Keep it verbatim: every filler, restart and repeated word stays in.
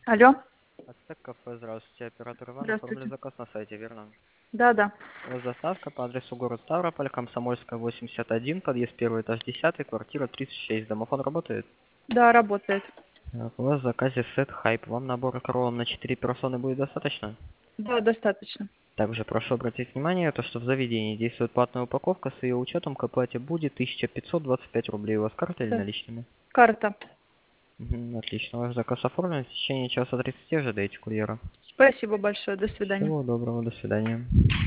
Алло. Ацтек кафе, здравствуйте. Оператор Иван, оформили Здравствуйте. заказ на сайте, верно? Да, да. У вас доставка по адресу город Ставрополь, Комсомольская, восемьдесят один, подъезд первый этаж десятый, квартира тридцать шесть. Домофон работает? Да, работает. Так, у вас в заказе сет хайп. Вам набора кроллом на четыре персоны будет достаточно? Да, достаточно. Также прошу обратить внимание, то, что в заведении действует платная упаковка, с ее учетом к оплате будет тысяча пятьсот двадцать пять рублей. У вас карта или Да. наличными? Карта. Мгм, отлично. Ваш заказ оформлен. В течение часа тридцати ожидаете курьера. Спасибо большое. До свидания. Всего доброго, до свидания.